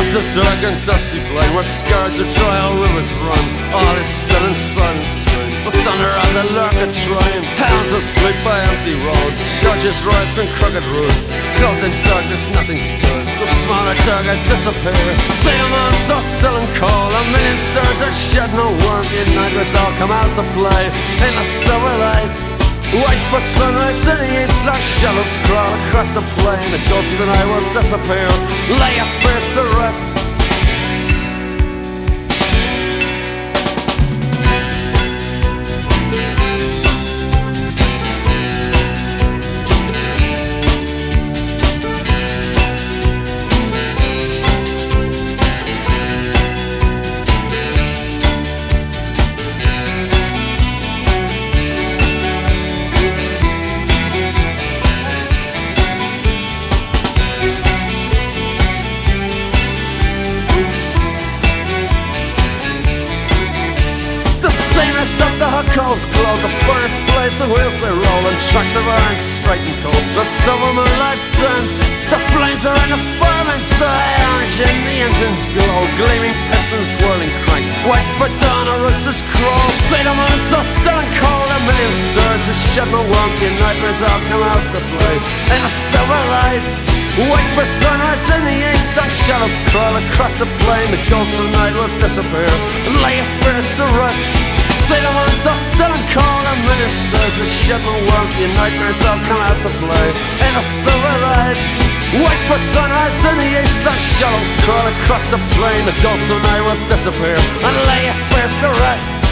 a dark and dusty plain where scars of dry old rivers run. All is still in silence, the thunder of the lurker train. Towns asleep by empty roads, churches rise and crooked roofs. Clothed in darkness, nothing stirs. The smaller target disappear. Sailors so still and cold, a million stars are shed no worm. Midnighters all come out to play in the silver light. Wait for sunrise in the east like shadows crawl across the plain. The ghosts and I will disappear, lay your fears to rest. The huckles glow, the furnace blaze, the wheels they roll, and trucks of iron straight and cold. The silver moonlight dance, the flames are in the fireman's eye. Orange in the engines glow, gleaming pistons whirling crank. Wait for dawn, a rooster's crow. See the moon so still and cold, a million stars that shed no warmth. The nightmares all come out to play in the silver light. Wait for sunrise in the east, like shadows crawl across the plain. The ghosts of night will disappear and lay your fears to rest. See the ones so still and cold, and ministers with shit and warmth. Your nightmares all come out to play in a silver light. Wait for sunrise in the east, like shadows crawl across the plain. The ghosts of night will disappear and lay your fears to rest.